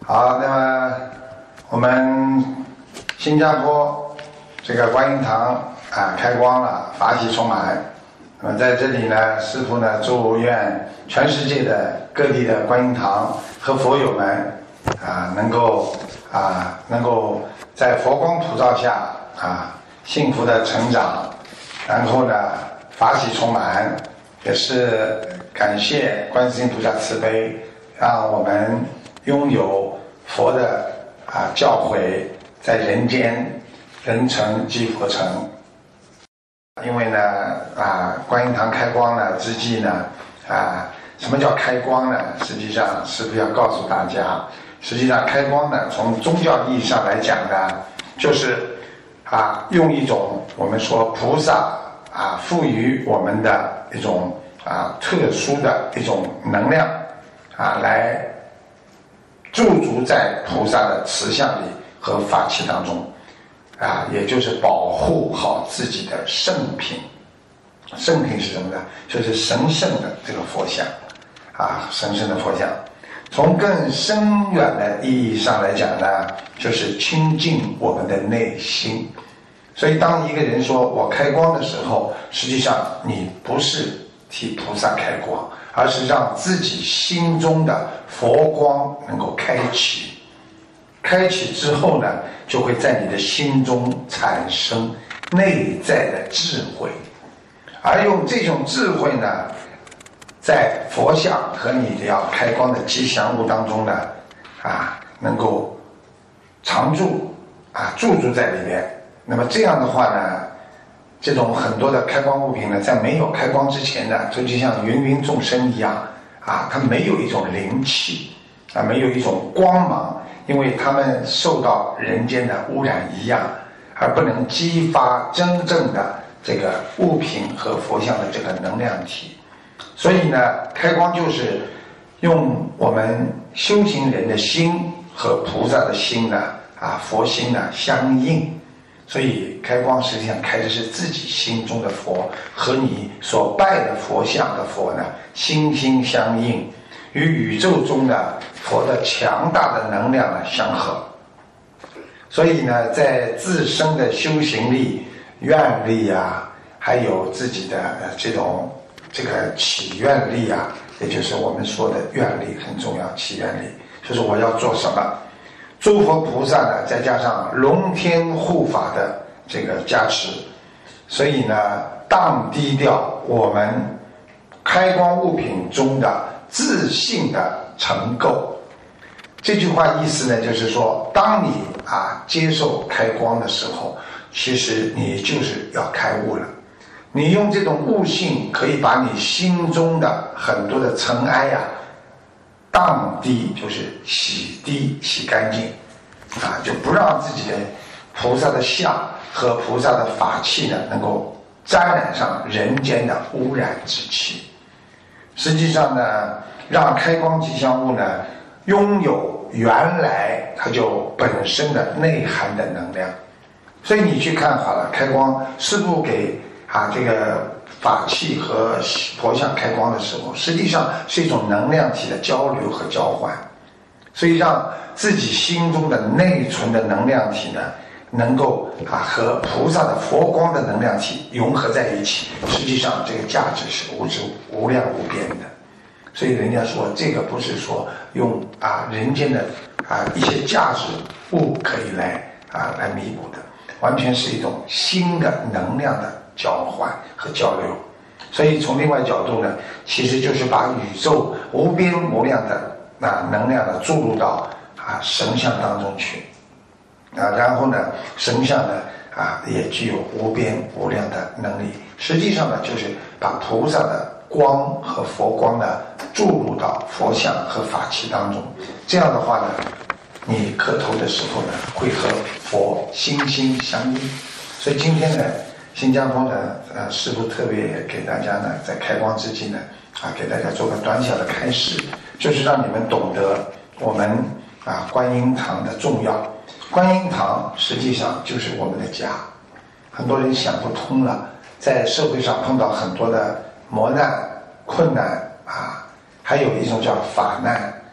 好，那么我们新加坡这个观音堂开光了，法喜充满。那么在这里呢，师父呢祝愿全世界的各地的观音堂和佛友们能够在佛光普照下幸福的成长，然后呢法喜充满，也是感谢观世音菩萨慈悲，让我们拥有佛的教诲，在人间人成即佛成。因为呢观音堂开光了之际呢什么叫开光呢？实际上师父要告诉大家，实际上开光呢，从宗教意义上来讲呢，就是用一种我们说菩萨赋予我们的一种特殊的一种能量来驻足在菩萨的慈相里和法器当中也就是保护好自己的圣品。圣品是什么呢？就是神圣的这个佛像神圣的佛像。从更深远的意义上来讲呢，就是亲近我们的内心。所以当一个人说我开光的时候，实际上你不是替菩萨开光，而是让自己心中的佛光能够开启。开启之后呢，就会在你的心中产生内在的智慧，而用这种智慧呢，在佛像和你要开光的吉祥物当中呢能够常驻驻足在里面。那么这样的话呢，这种很多的开光物品呢，在没有开光之前呢，就像芸芸众生一样它没有一种灵气没有一种光芒，因为它们受到人间的污染一样，而不能激发真正的这个物品和佛像的这个能量体。所以呢，开光就是用我们修行人的心和菩萨的心呢佛心呢相应。所以开光实际上开的是自己心中的佛和你所拜的佛像的佛呢心心相应，与宇宙中的佛的强大的能量呢相合。所以呢，在自身的修行力、愿力还有自己的这个祈愿力也就是我们说的愿力很重要，祈愿力就是我要做什么。诸佛菩萨呢，再加上龙天护法的这个加持，所以呢，荡低掉我们开光物品中的自信的尘垢。这句话意思呢，就是说，当你接受开光的时候，其实你就是要开悟了。你用这种悟性，可以把你心中的很多的尘埃荡低，就是洗涤洗干净就不让自己的菩萨的像和菩萨的法器呢能够沾染上人间的污染之气。实际上呢，让开光吉祥物呢拥有原来它就本身的内涵的能量。所以你去看好了，开光师父给这个法器和佛像开光的时候，实际上是一种能量体的交流和交换。所以让自己心中的内存的能量体呢能够和菩萨的佛光的能量体融合在一起，实际上这个价值是无量无边的。所以人家说这个不是说用人间的一些价值物可以来弥补的，完全是一种新的能量的交换和交流。所以从另外角度呢，其实就是把宇宙无边无量的能量呢注入到神像当中去然后呢神像呢也具有无边无量的能力。实际上呢，就是把菩萨的光和佛光呢注入到佛像和法器当中。这样的话呢，你磕头的时候呢会和佛心心相应。所以今天呢，新加坡呢师父特别给大家呢在开光之际呢给大家做个短小的开示，就是让你们懂得我们观音堂的重要。观音堂实际上就是我们的家。很多人想不通了，在社会上碰到很多的磨难困难还有一种叫法难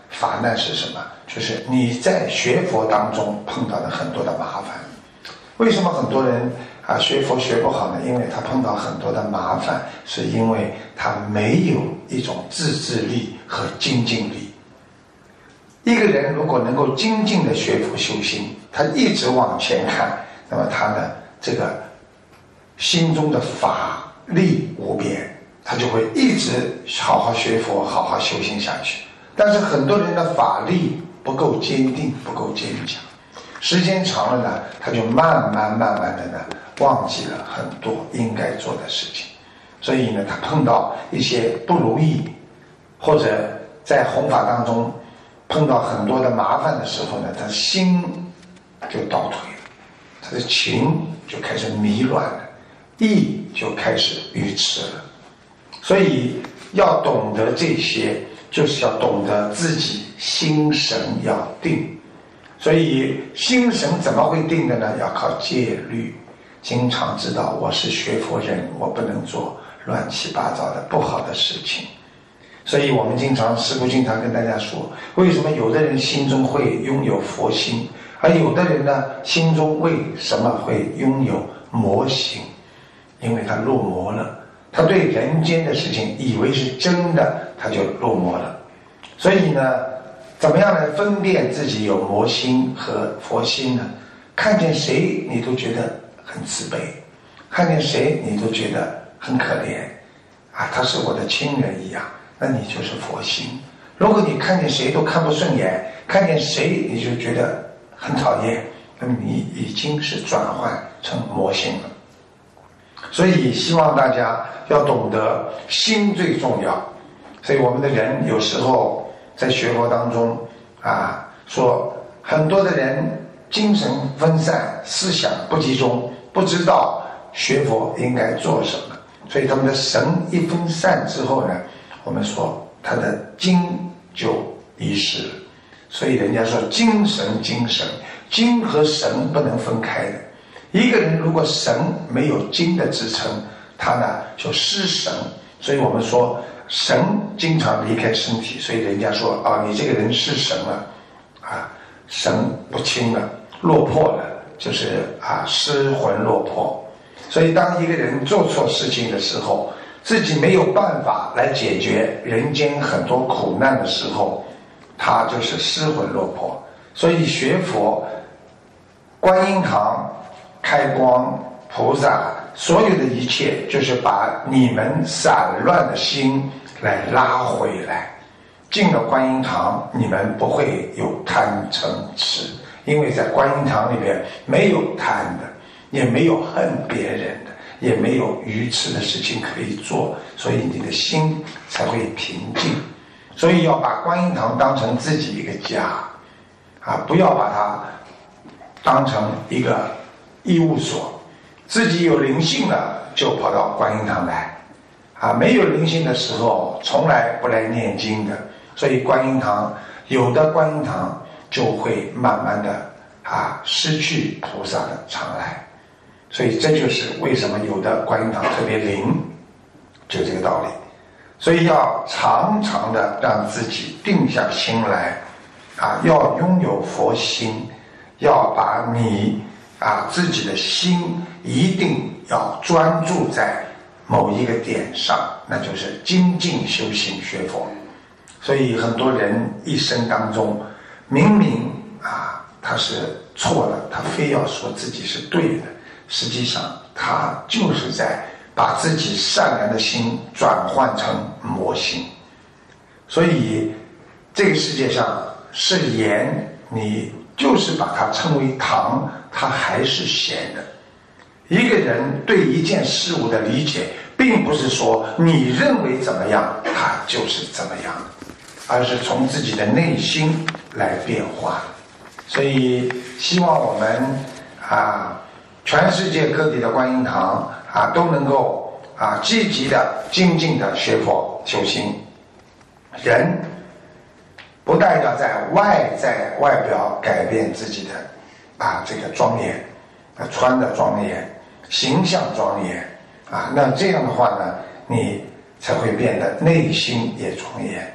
法难是什么？就是你在学佛当中碰到了很多的麻烦。为什么很多人学佛学不好呢？因为他碰到很多的麻烦，是因为他没有一种自制力和精进力。一个人如果能够精进的学佛修心，他一直往前看，那么他呢，这个心中的法力无边，他就会一直好好学佛，好好修行下去。但是很多人的法力不够坚定，不够坚强，时间长了呢，他就慢慢的呢，忘记了很多应该做的事情。所以呢，他碰到一些不如意，或者在弘法当中碰到很多的麻烦的时候呢，他心就倒退了，他的情就开始迷乱了，意就开始愚痴了。所以要懂得这些，就是要懂得自己心神要定。所以心神怎么会定的呢？要靠戒律，经常知道我是学佛人，我不能做乱七八糟的不好的事情。所以我们师父经常跟大家说，为什么有的人心中会拥有佛心，而有的人呢，心中为什么会拥有魔心？因为他入魔了，他对人间的事情以为是真的，他就入魔了。所以呢，怎么样来分辨自己有魔心和佛心呢？看见谁你都觉得很慈悲，看见谁你都觉得很可怜他是我的亲人一样，那你就是佛心。如果你看见谁都看不顺眼，看见谁你就觉得很讨厌，那么你已经是转换成魔心了。所以希望大家要懂得心最重要。所以我们的人有时候在学佛当中说很多的人精神分散，思想不集中，不知道学佛应该做什么，所以他们的神一分散之后呢，我们说他的精就遗失了。所以人家说精神，精和神不能分开的。一个人如果神没有精的支撑，他呢就失神。所以我们说神经常离开身体，所以人家说你这个人失神了神不清了，落魄了，就是失魂落魄。所以当一个人做错事情的时候，自己没有办法来解决人间很多苦难的时候，他就是失魂落魄。所以学佛，观音堂开光，菩萨所有的一切就是把你们散乱的心来拉回来。进了观音堂，你们不会有贪嗔痴，因为在观音堂里边没有贪的，也没有恨别人的，也没有愚痴的事情可以做，所以你的心才会平静。所以要把观音堂当成自己一个家不要把它当成一个医务所。自己有灵性了就跑到观音堂来没有灵性的时候从来不来念经的。所以观音堂，有的观音堂就会慢慢的失去菩萨的常来。所以这就是为什么有的观音堂特别灵，就这个道理。所以要常常的让自己定下心来要拥有佛心，要把你自己的心一定要专注在某一个点上，那就是精进修行学佛。所以很多人一生当中明明他是错的，他非要说自己是对的，实际上他就是在把自己善良的心转换成魔心。所以这个世界上是盐，你就是把它称为糖，它还是咸的。一个人对一件事物的理解，并不是说你认为怎么样它就是怎么样，而是从自己的内心来变化。所以希望我们全世界各地的观音堂都能够积极的精进的学佛修行。人不但要在外表改变自己的这个庄严穿的庄严，形象庄严那这样的话呢，你才会变得内心也庄严。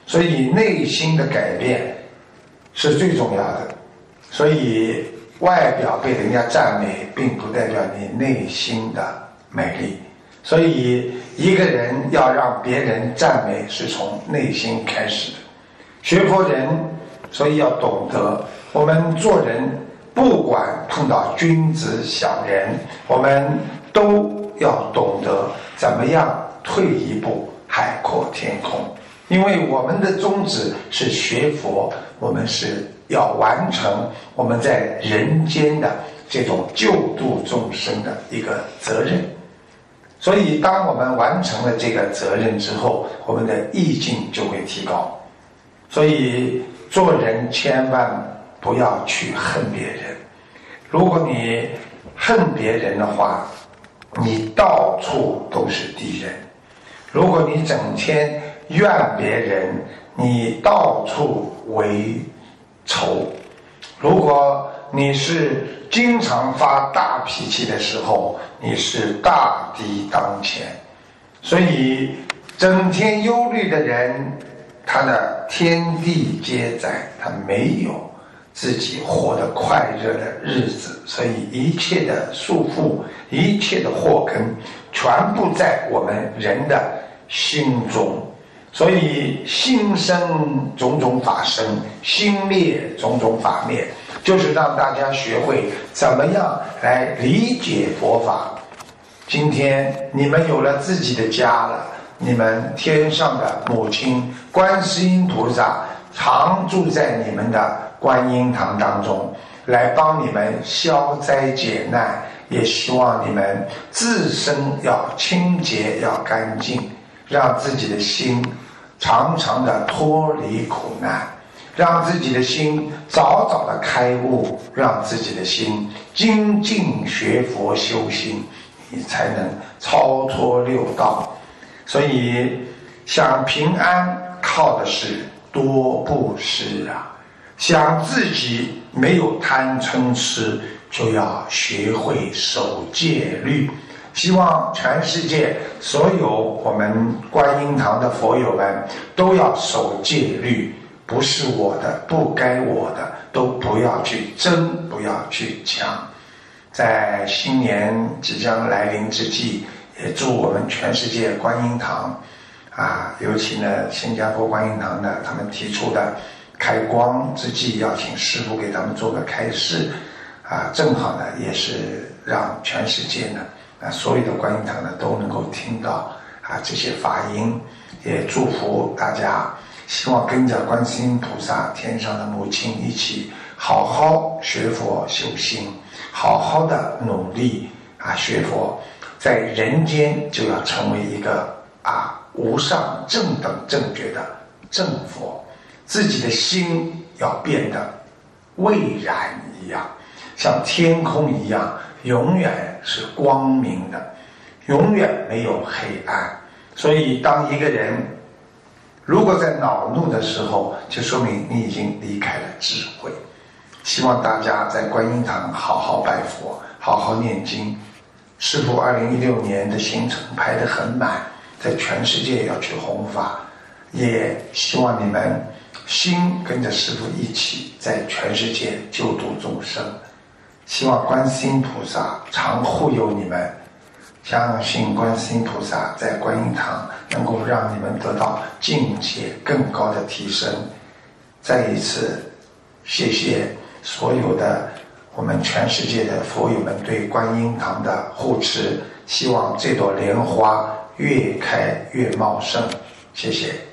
所以内心的改变是最重要的。所以外表被人家赞美，并不代表你内心的美丽。所以一个人要让别人赞美，是从内心开始的。学佛人，所以要懂得，我们做人不管碰到君子小人，我们都要懂得怎么样退一步海阔天空。因为我们的宗旨是学佛，我们是要完成我们在人间的这种救度众生的一个责任。所以当我们完成了这个责任之后，我们的意境就会提高。所以做人千万不要去恨别人，如果你恨别人的话，你到处都是敌人；如果你整天怨别人，你到处为仇；如果你是经常发大脾气的时候，你是大敌当前。所以整天忧虑的人，他的天地皆在，他没有自己活得快乐的日子。所以一切的束缚，一切的祸根，全部在我们人的心中。所以心生种种法生，心灭种种法灭，就是让大家学会怎么样来理解佛法。今天你们有了自己的家了，你们天上的母亲观世音菩萨常住在你们的观音堂当中，来帮你们消灾解难，也希望你们自身要清洁，要干净，让自己的心常常的脱离苦难，让自己的心早早的开悟，让自己的心精进学佛修心，你才能超脱六道。所以想平安靠的是多布施啊，想自己没有贪嗔痴，就要学会守戒律。希望全世界所有我们观音堂的佛友们都要守戒律，不是我的，不该我的，都不要去争，不要去抢。在新年即将来临之际，也祝我们全世界观音堂尤其呢新加坡观音堂呢，他们提出的开光之际要请师父给他们做个开示正好呢也是让全世界呢所有的观音堂呢都能够听到这些法音，也祝福大家，希望跟着观世音菩萨天上的母亲一起好好学佛修心，好好的努力学佛，在人间就要成为一个无上正等正觉的正佛，自己的心要变得蔚然一样，像天空一样，永远是光明的，永远没有黑暗。所以当一个人如果在恼怒的时候，就说明你已经离开了智慧。希望大家在观音堂好好拜佛，好好念经。师父2016年的行程排得很满，在全世界要去弘法，也希望你们心跟着师父一起在全世界救度众生。希望观世音菩萨常护佑你们，相信观世音菩萨在观音堂能够让你们得到境界更高的提升。再一次谢谢所有的我们全世界的佛友们对观音堂的护持，希望这朵莲花越开越茂盛。谢谢。